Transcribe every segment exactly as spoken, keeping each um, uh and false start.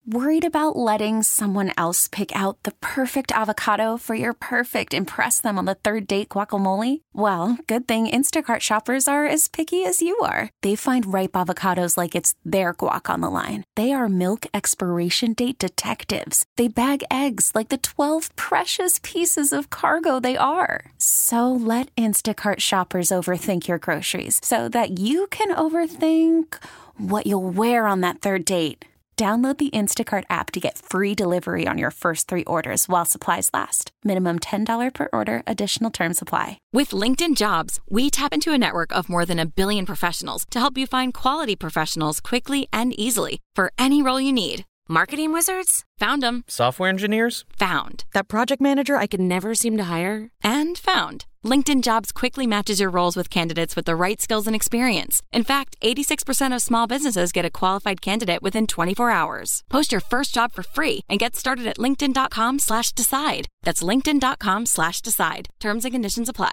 Worried about letting someone else pick out the perfect avocado for your perfect impress them on the third date guacamole? Well, good thing Instacart shoppers are as picky as you are. They find ripe avocados like it's their guac on the line. They are milk expiration date detectives. They bag eggs like the twelve precious pieces of cargo they are. So let Instacart shoppers overthink your groceries so that you can overthink what you'll wear on that third date. Download the Instacart app to get free delivery on your first three orders while supplies last. Minimum ten dollars per order. Additional terms apply. With LinkedIn Jobs, we tap into a network of more than a billion professionals to help you find quality professionals quickly and easily for any role you need. Marketing wizards? Found them. Software engineers? Found. That project manager I could never seem to hire? And found. LinkedIn Jobs quickly matches your roles with candidates with the right skills and experience. In fact, eighty-six percent of small businesses get a qualified candidate within twenty-four hours. Post your first job for free and get started at linkedin.com slash decide. That's linkedin.com slash decide. Terms and conditions apply.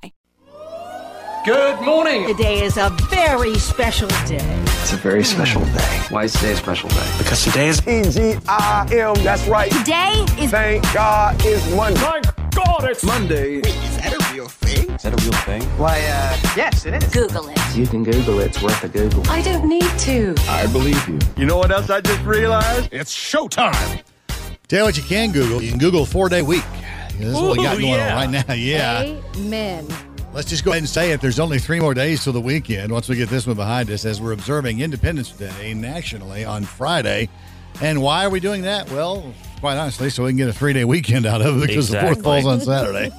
Good morning. Today is a very special day. It's a very special day. Why is today a special day? Because today is T G I M, that's right. Today is... Thank God it's Monday. Thank God it's Monday. Wait, is that a real thing? Is that a real thing? Why, uh, yes, it is. Google it. You can Google it. It's worth a Google. I don't need to. I believe you. You know what else I just realized? It's showtime. Tell you what you can Google. You can Google four-day week. This is what we got Ooh, going yeah. on right now. Yeah. Amen. Let's just go ahead and say it. There's only three more days till the weekend once we get this one behind us as we're observing Independence Day nationally on Friday. And why are we doing that? Well, quite honestly, so we can get a three-day weekend out of it because Exactly. the fourth falls on Saturday.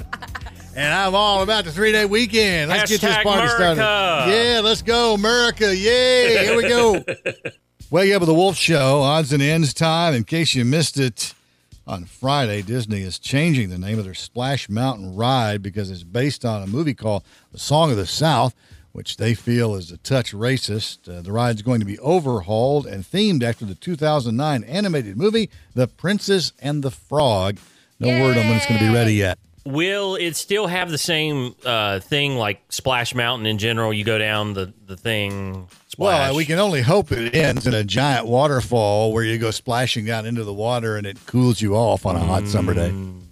And I'm all about the three-day weekend. Let's get this Hashtag party America. started. Yeah, let's go, America. Yay, here we go. Wake up with the Wolf Show, odds and ends time. In case you missed it, on Friday, Disney is changing the name of their Splash Mountain ride because it's based on a movie called The Song of the South, which they feel is a touch racist. Uh, the ride's going to be overhauled and themed after the two thousand nine animated movie, The Princess and the Frog. No Yay! word on when it's going to be ready yet. Will it still have the same uh, thing like Splash Mountain in general? You go down the, the thing, splash. Well, we can only hope it ends in a giant waterfall where you go splashing down into the water and it cools you off on a hot summer day.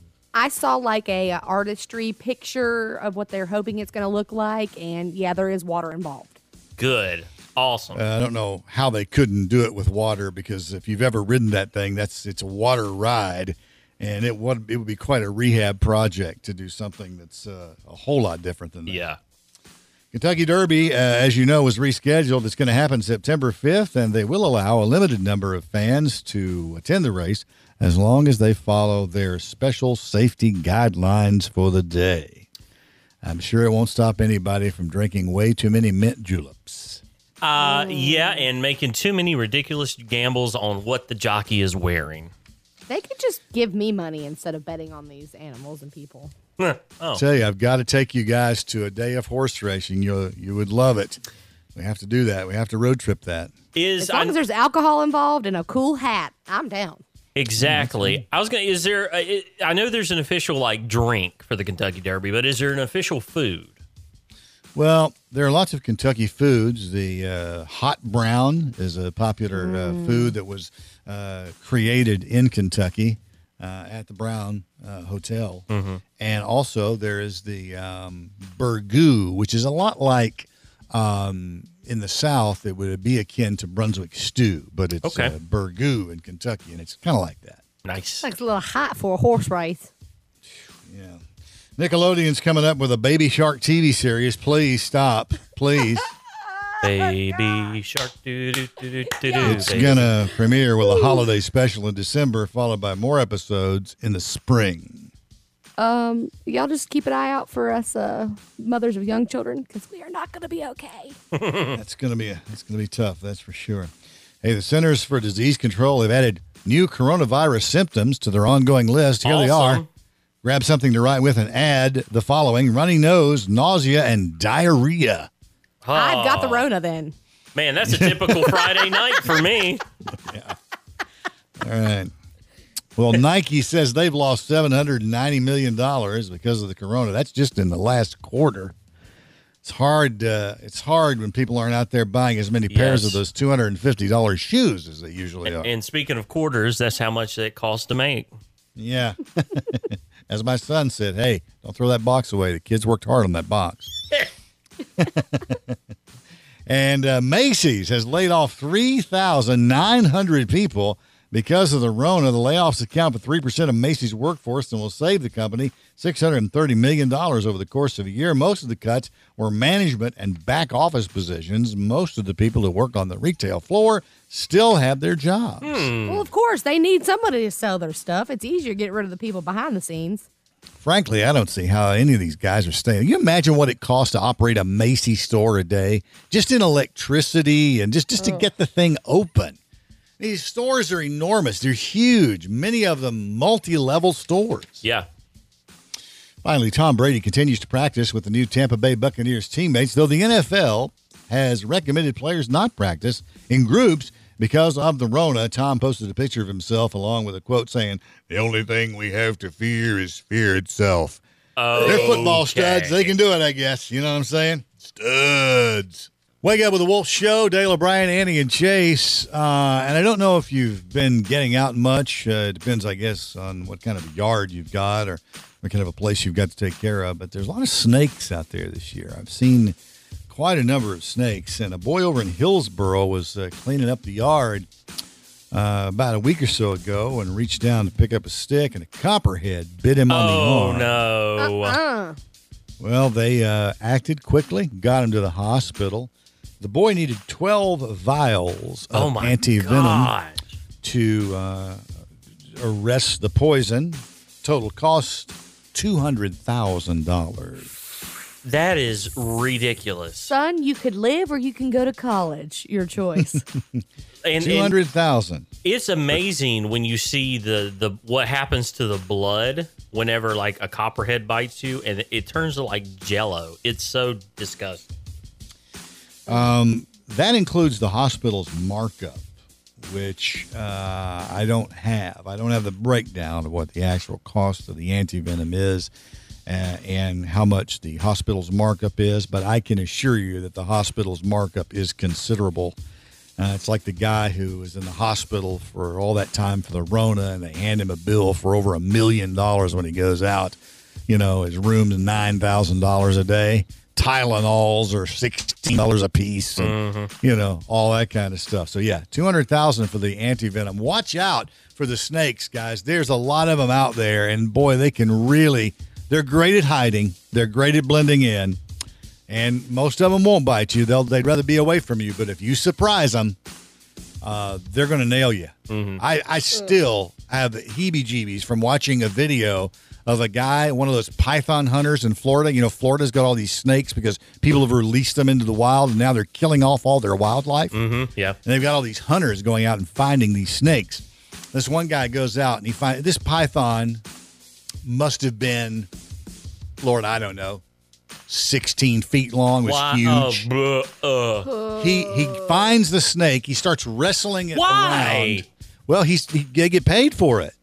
I saw like a, uh artistry picture of what they're hoping it's going to look like, and yeah, there is water involved. Good. Awesome. Uh, I don't know how they couldn't do it with water because if you've ever ridden that thing, that's it's a water ride, and it would it would be quite a rehab project to do something that's uh, a whole lot different than that. Yeah. Kentucky Derby, uh, as you know, is rescheduled. It's going to happen September fifth, and they will allow a limited number of fans to attend the race as long as they follow their special safety guidelines for the day. I'm sure it won't stop anybody from drinking way too many mint juleps. Uh, yeah, and making too many ridiculous gambles on what the jockey is wearing. They could just give me money instead of betting on these animals and people. oh. I tell you, I've got to take you guys to a day of horse racing. You you would love it. We have to do that. We have to road trip that. Is As long I, as there's alcohol involved and a cool hat, I'm down. Exactly. I was going to, is there, a, it, I know there's an official like drink for the Kentucky Derby, but is there an official food? Well, there are lots of Kentucky foods. The uh, hot brown is a popular Mm. uh, food that was uh, created in Kentucky uh, at the Brown uh, Hotel. Mm-hmm. And also there is the um, burgoo, which is a lot like um, in the South, it would be akin to Brunswick stew, but it's Okay. uh, burgoo in Kentucky, and it's kind of like that. Nice. Looks a little hot for a horse race. Yeah. Nickelodeon's coming up with a Baby Shark T V series. Please stop. Please. Baby shark. Doo, doo, doo, doo, doo, doo, It's baby. going to premiere with a holiday special in December, followed by more episodes in the spring. Um, y'all just keep an eye out for us, uh, mothers of young children, because we are not going to be okay. That's going to be a, that's going to be tough, that's for sure. Hey, the Centers for Disease Control have added new coronavirus symptoms to their ongoing list. Here they are. Awesome. Grab something to write with and add the following: runny nose, nausea, and diarrhea. I've got the Oh, Rona then. Man, that's a typical Friday night for me. All right. Well, Nike says they've lost seven hundred ninety million dollars because of the corona. That's just in the last quarter. It's hard. Uh, it's hard when people aren't out there buying as many pairs Yes. of those two hundred fifty dollars shoes as they usually are. And speaking of quarters, that's how much it costs to make. Yeah. As my son said, hey, don't throw that box away. The kids worked hard on that box. And uh, Macy's has laid off three thousand nine hundred people because of the Rona. The layoffs account for three percent of Macy's workforce and will save the company six hundred thirty million dollars over the course of a year. Most of the cuts were management and back office positions. Most of the people who work on the retail floor still have their jobs. Hmm. Well, of course, they need somebody to sell their stuff. It's easier to get rid of the people behind the scenes. Frankly, I don't see how any of these guys are staying. Can you imagine what it costs to operate a Macy's store a day? Just in electricity and just, just to get the thing open. These stores are enormous. They're huge. Many of them multi-level stores. Yeah. Finally, Tom Brady continues to practice with the new Tampa Bay Buccaneers teammates, though the N F L has recommended players not practice in groups because of the Rona. Tom posted a picture of himself along with a quote saying, "The only thing we have to fear is fear itself." Oh, They're football studs. They can do it, I guess. You know what I'm saying? Studs. Wake up with the Wolf Show. Dale O'Brien, Annie, and Chase. Uh, and I don't know if you've been getting out much. Uh, it depends, I guess, on what kind of a yard you've got or what kind of a place you've got to take care of. But there's a lot of snakes out there this year. I've seen quite a number of snakes. And a boy over in Hillsboro was uh, cleaning up the yard uh, about a week or so ago and reached down to pick up a stick, and a copperhead bit him on the Oh, arm. no. Uh-uh. Well, they uh, acted quickly, got him to the hospital. The boy needed twelve vials of Oh, my anti-venom gosh. to uh, arrest the poison. Total cost two hundred thousand dollars. That is ridiculous. Son, you could live or you can go to college. Your choice. And, two hundred thousand dollars. and it's amazing when you see the, the what happens to the blood whenever like a copperhead bites you, and it, it turns to like Jello. It's so disgusting. Um, that includes the hospital's markup, which uh, I don't have. I don't have the breakdown of what the actual cost of the antivenom is uh, and how much the hospital's markup is, but I can assure you that the hospital's markup is considerable. Uh, it's like the guy who was in the hospital for all that time for the Rona, and they hand him a bill for over a million dollars when he goes out. You know, his room's nine thousand dollars a day. Tylenols are sixteen dollars a piece, and, Mm-hmm. you know, all that kind of stuff. So, yeah, two hundred thousand dollars for the anti-venom. Watch out for the snakes, guys. There's a lot of them out there, and, boy, they can really – they're great at hiding. They're great at blending in, and most of them won't bite you. They'll, they'd rather be away from you, but if you surprise them, uh, they're going to nail you. Mm-hmm. I, I still have the heebie-jeebies from watching a video of a guy, one of those python hunters in Florida. You know, Florida's got all these snakes because people have released them into the wild, and now they're killing off all their wildlife. Mm-hmm. Yeah. And they've got all these hunters going out and finding these snakes. This one guy goes out, and he finds this python must have been, Lord, I don't know, sixteen feet long. It was Wow. huge. Oh, bruh, uh. He he finds the snake. He starts wrestling it Why? around. Well, he's he, they get paid for it.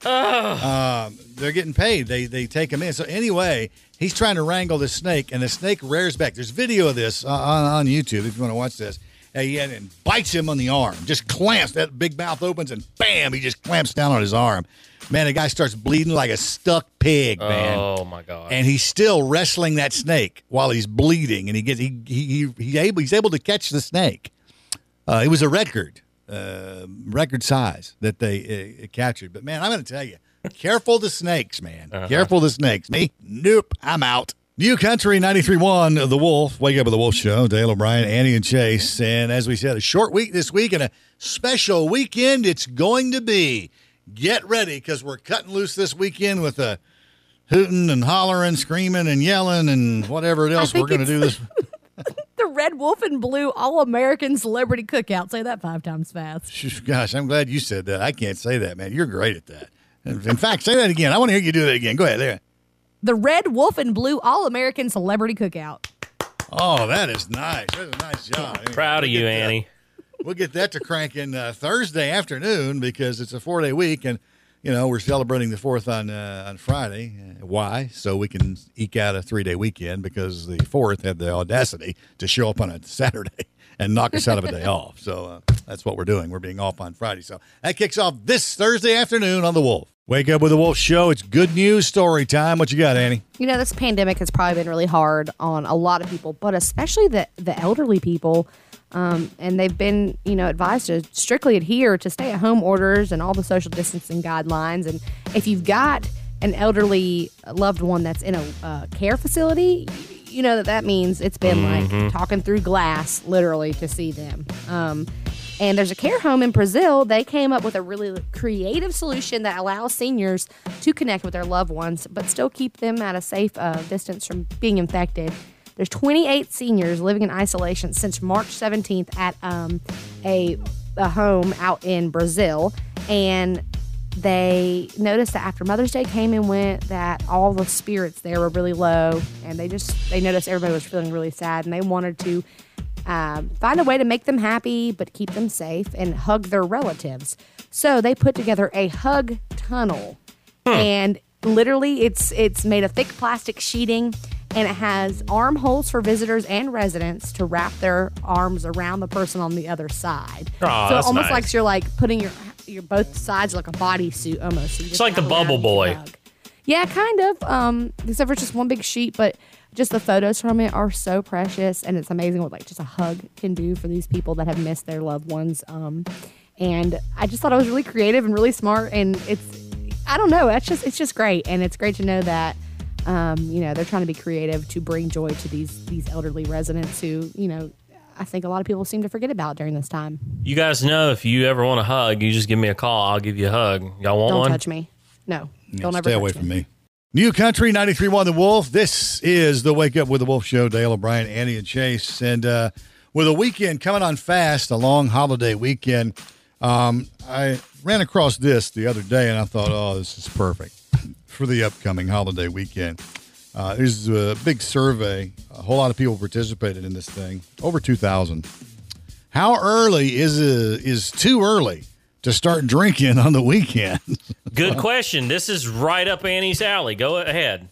Um, they're getting paid. They they take him in. So anyway, he's trying to wrangle this snake, and the snake rears back. There's video of this uh, on, on YouTube if you want to watch this. And he and bites him on the arm. Just clamps. That big mouth opens, and bam, he just clamps down on his arm. Man, the guy starts bleeding like a stuck pig, man. Oh, my God. And he's still wrestling that snake while he's bleeding, and he gets he he, he, he able he's able to catch the snake. Uh, it was a record, uh, record size that they uh, captured. But man, I'm going to tell you, careful the snakes, man. Uh-huh. Careful the snakes. Me, nope, I'm out. New Country ninety-three point one, The Wolf. Wake up with The Wolf Show. Dale O'Brien, Annie, and Chase. And as we said, a short week this week and a special weekend it's going to be. Get ready, because we're cutting loose this weekend with a hooting and hollering, screaming and yelling and whatever else we're going to do this. The Red Wolf and Blue All-American Celebrity Cookout. Say that five times fast. Gosh, I'm glad you said that. I can't say that, man. You're great at that. In fact, say that again. I want to hear you do that again. Go ahead. There. The Red Wolf and Blue All-American Celebrity Cookout. Oh, that is nice. That's a nice job. Proud of We'll you, get that- Annie. We'll get that to cranking uh, Thursday afternoon because it's a four-day week. And you know, we're celebrating the fourth on uh, on Friday. Uh, why? So we can eke out a three day weekend because the fourth had the audacity to show up on a Saturday and knock us out of a day off. So uh, that's what we're doing. We're being off on Friday. So that kicks off this Thursday afternoon on The Wolf. Wake up with the Wolf Show. It's good news story time. What you got, Annie? You know, this pandemic has probably been really hard on a lot of people, but especially the, the elderly people. Um, and they've been, you know, advised to strictly adhere to stay-at-home orders and all the social distancing guidelines. And if you've got an elderly loved one that's in a uh, care facility, you know that that means it's been mm-hmm. like talking through glass, literally, to see them. Um, and there's a care home in Brazil. They came up with a really creative solution that allows seniors to connect with their loved ones, but still keep them at a safe uh, distance from being infected. There's twenty-eight seniors living in isolation since March seventeenth at um, a, a home out in Brazil. And they noticed that after Mother's Day came and went, that all the spirits there were really low. And they just, they noticed everybody was feeling really sad. And they wanted to um, find a way to make them happy, but keep them safe and hug their relatives. So they put together a hug tunnel. Hmm. And literally, it's it's made of thick plastic sheeting. And it has armholes for visitors and residents to wrap their arms around the person on the other side. Oh, so that's almost nice. like you're like putting your your both sides like a bodysuit almost. So it's like the Bubble Boy. Yeah, kind of. Um, except for just one big sheet, but just the photos from it are so precious, and it's amazing what like just a hug can do for these people that have missed their loved ones. Um, and I just thought it was really creative and really smart, and it's I don't know, it's just it's just great, and it's great to know that. Um, you know, they're trying to be creative to bring joy to these these elderly residents who, you know, I think a lot of people seem to forget about during this time. You guys know if you ever want a hug, you just give me a call. I'll give you a hug. Y'all want Don't one? Don't touch me. No. Yeah, don't ever stay touch away me. from me. New Country ninety-three point one The Wolf. This is the Wake Up with the Wolf Show. Dale O'Brien, Annie, and Chase. And uh, with a weekend coming on fast, a long holiday weekend, um, I ran across this the other day, and I thought, oh, this is perfect for the upcoming holiday weekend. Uh, there's a big survey. A whole lot of people participated in this thing. Over two thousand. How early is a, is too early to start drinking on the weekend? Good question. This is right up Annie's alley. Go ahead.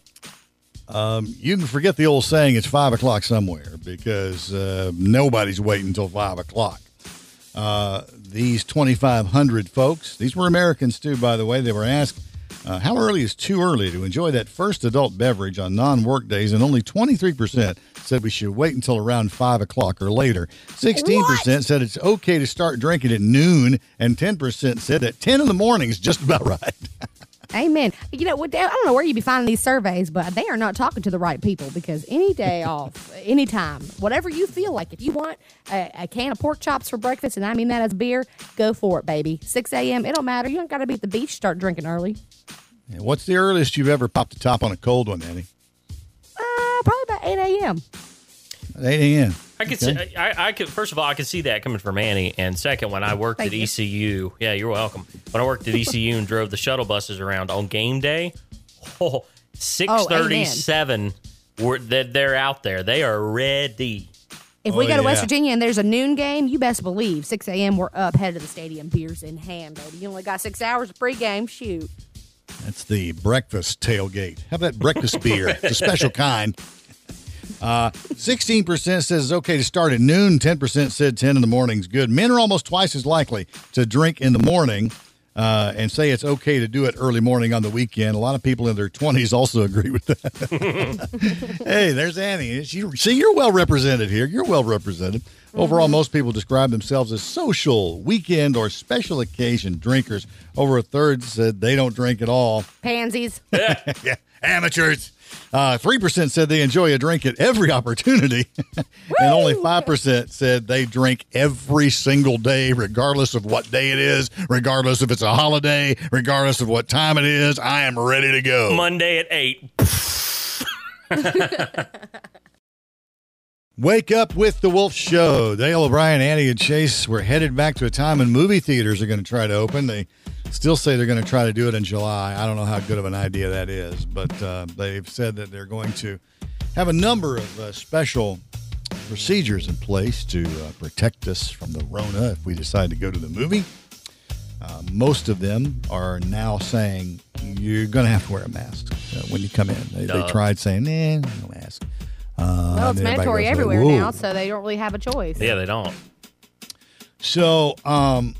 Um, you can forget the old saying, it's five o'clock somewhere, because uh, nobody's waiting until five o'clock. Uh, these twenty-five hundred folks, these were Americans too, by the way, they were asked, Uh, how early is too early to enjoy that first adult beverage on non-work days? And only twenty-three percent said we should wait until around five o'clock or later. sixteen percent what? Said it's okay to start drinking at noon. And ten percent said that ten in the morning is just about right. Amen. You know, I don't know where you'd be finding these surveys, but they are not talking to the right people, because any day off, anytime, whatever you feel like, if you want a, a can of pork chops for breakfast, and I mean that as beer, go for it, baby. six a.m., it don't matter. You don't got to be at the beach, start drinking early. Yeah, what's the earliest you've ever popped the top on a cold one, Annie? Uh, probably about eight a.m. eight a.m. I could, okay. see, I, I could. First of all, I could see that coming from Annie. And second, when I worked Thank at you. E C U, yeah, you're welcome. When I worked at E C U and drove the shuttle buses around on game day, oh, six thirty-seven, were that they're out there. They are ready. If Oh, we go to yeah. West Virginia and there's a noon game, you best believe six a.m. we're up, headed to the stadium, beers in hand, baby. You only got six hours of pregame. Shoot. That's the breakfast tailgate. Have that breakfast beer. It's a special kind. Uh, sixteen percent says it's okay to start at noon. ten percent said ten in the morning is good. Men are almost twice as likely to drink in the morning uh, and say it's okay to do it early morning on the weekend. A lot of people in their twenties also agree with that. Hey, there's Annie. She, see, you're well represented here. You're well represented. Overall, most people describe themselves as social, weekend, or special occasion drinkers. Over a third said they don't drink at all. Pansies. Yeah, amateurs. Uh, three percent said they enjoy a drink at every opportunity. And only five percent said they drink every single day, regardless of what day it is, regardless if it's a holiday, regardless of what time it is. I am ready to go. Monday at eight. Wake up with the Wolf Show. Dale O'Brien, Annie, and Chase were headed back to a time when movie theaters are going to try to open. They still say they're going to try to do it in July. I don't know how good of an idea that is, but uh, they've said that they're going to have a number of uh, special procedures in place to uh, protect us from the Rona if we decide to go to the movie. Uh, most of them are now saying you're going to have to wear a mask uh, when you come in. They, they tried saying, eh, no mask. Uh, well, it's mandatory goes, everywhere Whoa. now, so they don't really have a choice. Yeah, they don't. So um,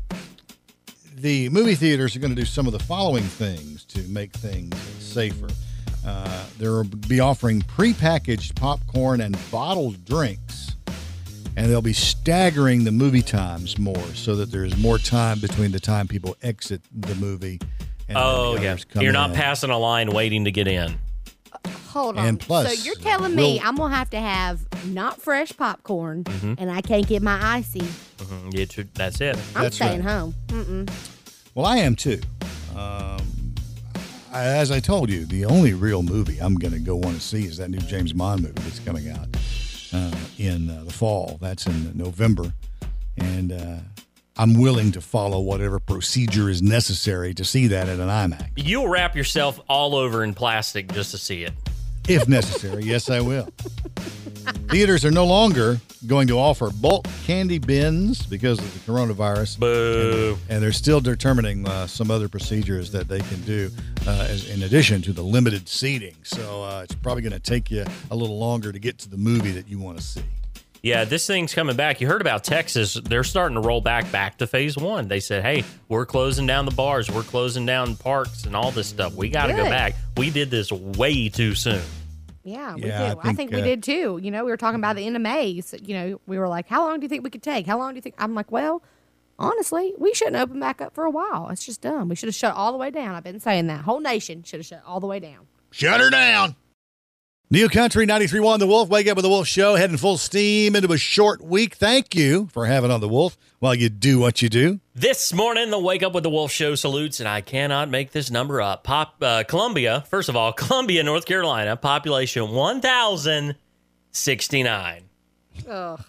the movie theaters are going to do some of the following things to make things safer. Uh, they'll be offering prepackaged popcorn and bottled drinks. And they'll be staggering the movie times more so that there's more time between the time people exit the movie and oh, the yeah. others come You're not in. passing a line waiting to get in. Hold on. And plus, so you're telling we'll- me I'm going to have to have not fresh popcorn Mhm. and I can't get my icy. Mm-hmm. Yeah, tr- that's it. I'm That's staying right. home. Mm-mm. Well, I am too. Um, I, as I told you, the only real movie I'm going to go want to see is that new James Bond movie that's coming out uh, in uh, the fall. That's in November. And uh, I'm willing to follow whatever procedure is necessary to see that at an IMAX. You'll wrap yourself all over in plastic just to see it. If necessary, yes, I will. Theaters are no longer going to offer bulk candy bins because of the coronavirus. Boo. And, and they're still determining uh, some other procedures that they can do uh, as, in addition to the limited seating. So uh, it's probably going to take you a little longer to get to the movie that you want to see. Yeah, this thing's coming back. You heard about Texas. They're starting to roll back back to phase one. They said, hey, we're closing down the bars. We're closing down parks and all this stuff. We got to go Good. back. We did this way too soon. Yeah, we Yeah, do. I I think, think, we uh, did too. You know, we were talking about the end of May. So, you know, we were like, how long do you think we could take? How long do you think? I'm like, well, honestly, we shouldn't open back up for a while. It's just dumb. We should have shut all the way down. I've been saying that. Whole nation should have shut all the way down. Shut her down. New Country ninety-three point one, The Wolf. Wake Up with The Wolf Show, heading full steam into a short week. Thank you for having on The Wolf while you do what you do. This morning, the Wake Up with the Wolf Show salutes, and I cannot make this number up. Pop, uh, Columbia, first of all, Columbia, North Carolina, population one thousand sixty-nine. Ugh.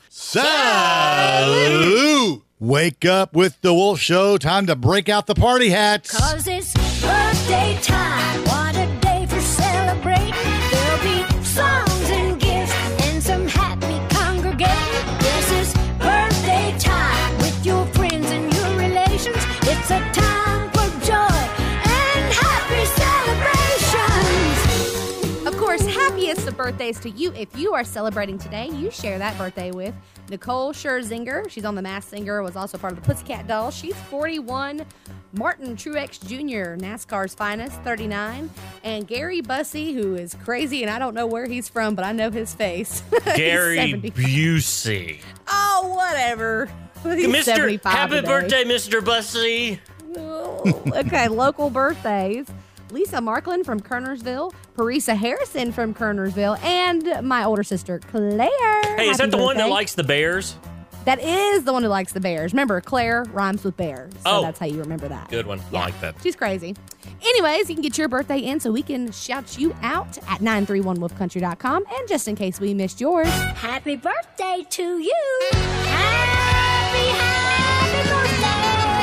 Salute! Wake up with The Wolf Show. Time to break out the party hats. Cause it's birthday time. What a day for celebrating. There'll be songs and gifts and some happy congregating. This is birthday time with your friends and your relations. It's a time for joy and happy celebrations. Of course, happiest of birthdays to you. If you are celebrating today, you share that birthday with Nicole Scherzinger. She's on The Masked Singer, was also part of the Pussycat Dolls. She's forty-one. Martin Truex Junior, NASCAR's finest, thirty-nine. And Gary Bussey, who is crazy, and I don't know where he's from, but I know his face. He's Gary seventy. Busey. Oh, whatever. He's Mister seventy-five Happy today. birthday, Mister Bussey. Oh, okay, local birthdays. Lisa Marklin from Kernersville, Parisa Harrison from Kernersville, and my older sister, Claire. Hey, is Happy that the one that birthday. likes the Bears? That is the one who likes the Bears. Remember, Claire rhymes with bear. So Oh. that's how you remember that. Good one. I like that. She's crazy. Anyways, you can get your birthday in so we can shout you out at nine three one wolf country dot com. And just in case we missed yours, Happy birthday to you. Happy, happy birthday.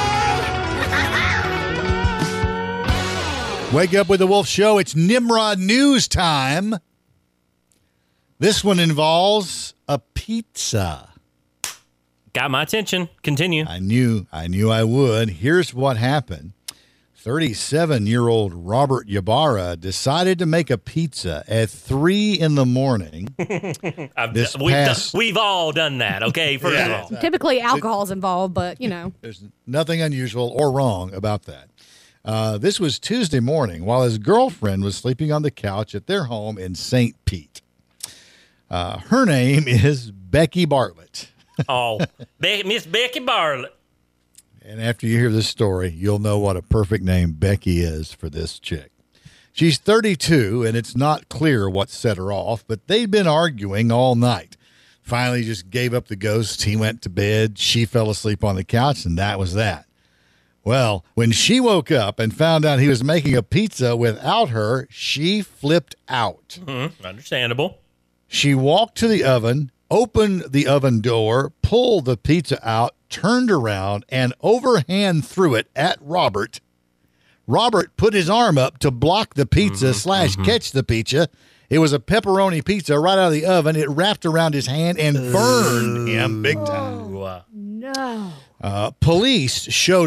Wake up with The Wolf Show. It's Nimrod News time. This one involves a pizza. Got my attention. Continue. I knew, I knew I would. Here's what happened. thirty-seven-year-old Robert Ybarra decided to make a pizza at three in the morning. I've, This we've, past- done, we've all done that, okay? First Yeah. of all. typically alcohol's involved, but you know. There's nothing unusual or wrong about that. Uh, this was Tuesday morning while his girlfriend was sleeping on the couch at their home in Saint Pete. Uh, her name is Becky Bartlett. Oh, Be- Miss Becky Bartlett. And after you hear this story, you'll know what a perfect name Becky is for this chick. She's thirty-two, and it's not clear what set her off, but they'd been arguing all night. Finally just gave up the ghost. He went to bed. She fell asleep on the couch, and that was that. Well, when she woke up and found out he was making a pizza without her, she flipped out. Mm-hmm. Understandable. She walked to the oven, opened the oven door, pulled the pizza out, turned around, and overhand threw it at Robert. Robert put his arm up to block the pizza Mm-hmm, slash mm-hmm. catch the pizza. It was a pepperoni pizza right out of the oven. It wrapped around his hand and burned him big time. Ooh, uh, No. Uh, police showed up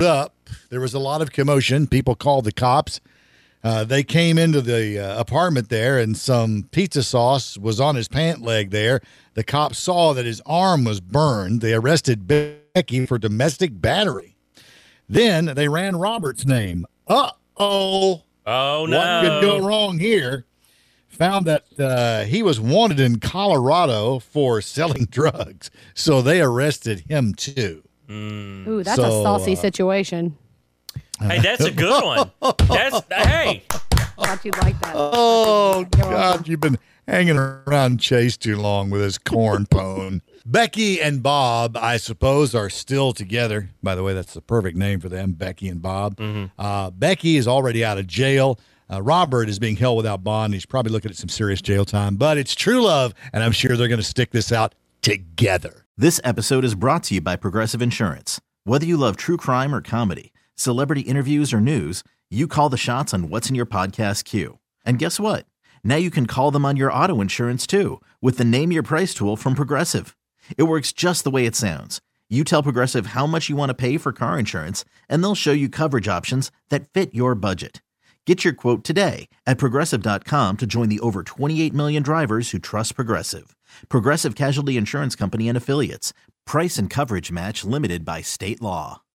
There was a lot of commotion. People called the cops. Uh, they came into the uh, apartment there, and some pizza sauce was on his pant leg there. The cops saw that his arm was burned. They arrested Becky for domestic battery. Then they ran Robert's name. Uh-oh. Oh, no. What could go wrong here? Found that uh, he was wanted in Colorado for selling drugs, so they arrested him, too. Mm. Ooh, that's So, a saucy uh, situation. Hey, that's a good one. That's hey. Thought you'd like that. Oh, God, you've been hanging around Chase too long with his corn pone. Becky and Bob, I suppose, are still together. By the way, that's the perfect name for them, Becky and Bob. Mm-hmm. Uh, Becky is already out of jail. Uh, Robert is being held without bond. He's probably looking at some serious jail time. But it's true love, and I'm sure they're going to stick this out together. This episode is brought to you by Progressive Insurance. Whether you love true crime or comedy, celebrity interviews or news, you call the shots on what's in your podcast queue. And guess what? Now you can call them on your auto insurance too with the Name Your Price tool from Progressive. It works just the way it sounds. You tell Progressive how much you want to pay for car insurance, and they'll show you coverage options that fit your budget. Get your quote today at Progressive dot com to join the over twenty-eight million drivers who trust Progressive. Progressive Casualty Insurance Company and Affiliates. Price and coverage match limited by state law.